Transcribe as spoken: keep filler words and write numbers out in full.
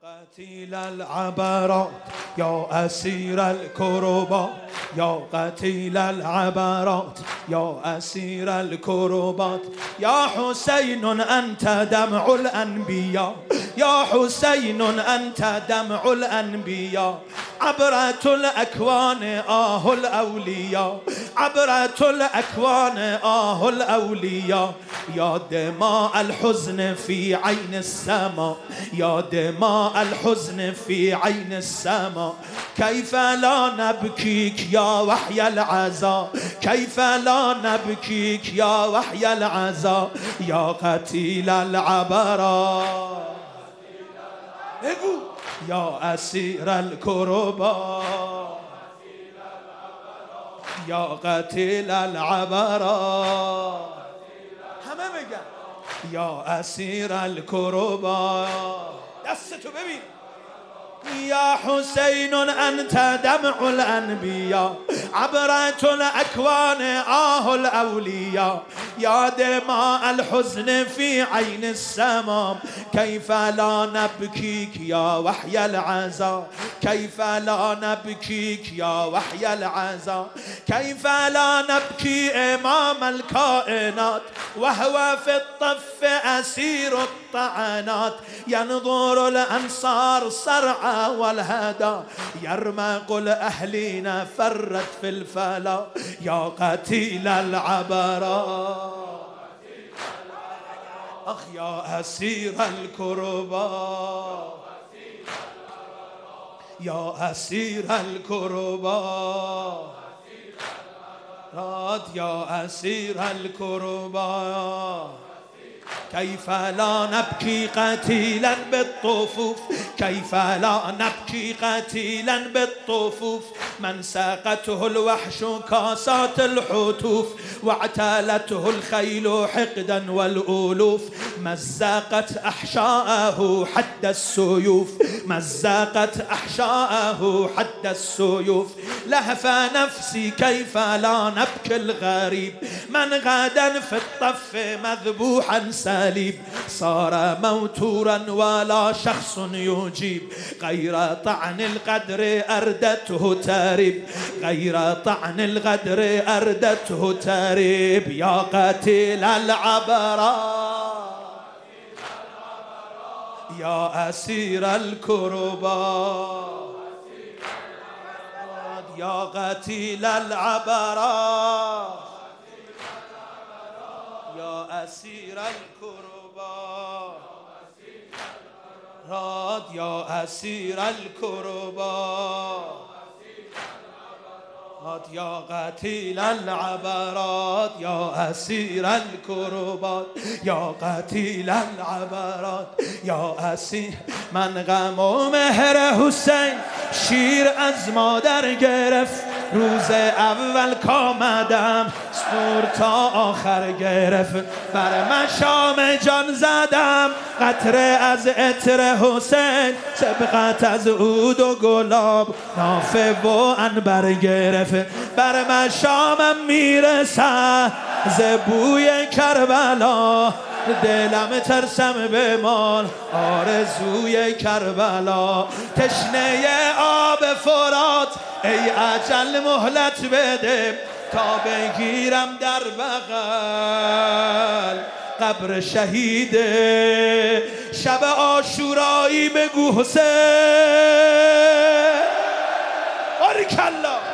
قتیل العبرات یا اسیر الکربات یا قتیل العبرات یا اسیر الکربات یا حسین انت دمع الانبیا یا حسین انت دمع الانبیا عبرت الاکوان آه الاولیا عبرت الاکوان آه الاولیا یا دماء الحزن في عين السماء یا دماء الحزن في عين السماء كيف لا نبكيك يا وحي العزا كيف لا نبكيك يا وحي العزا يا قتيل العبرات يا أسير الكربات يا قتيل العبرات همه بگن یا اسیر الکربات دستتو ببین یا حسین انت دمع الانبیا عبرت الاکوان آه الاولیا یا دماء الحزن في عين السماء كيف لا نبكيك يا وحي العزا كيف لا نبكيك يا وحي العزا كيف لا نبكي امام الكائنات وهو في الطف اسير الطعنات ينظر الانصار صرعا والهدى يرمق الاهلين فرت في الفلا يا قتيل العبرات اخ يا اسير الكربات يا اسير الكربات يا اسير الكربات كيف لا نبكي قتيلا بالطفوف كيف لا نبكي قتيلا بالطفوف من ساقته الوحش كاسات الحتوف واعتالته الخيل حقدا والألوف مزقت أحشاءه حد السيوف مزقت أحشاءه حد السيوف لهف نفسي كيف لا نبكي الغريب من غدا في الطف مذبوحا سليب صار موتورا ولا شخص يجيب غير طعن القدر أردته تاريب غير طعن الغدر أردته تاريب يا قتيل العبرات يا أسير الكربات يا قتيل العبرات يا أسير الكربات يا أسير الكربات يا قتيل العبرات يا أسير الكربات يا قتيل العبرات يا أسير من غم و مهر حسین شیر از مادر گرفت روز اول کامدم سطور تا آخر گرفت بر مشام جان زدم قطره از عطر حسین سبقت از عود و گلاب نافه و عنبر گرفت بر مشامم میرسد ز بوی کربلا دلم ترسم بمان آرزوی کربلا تشنه آب فرات ای اجل مهلت بده تا بگیرم در بغل قبر شهیده شب عاشورایی بگو حسین باریکالله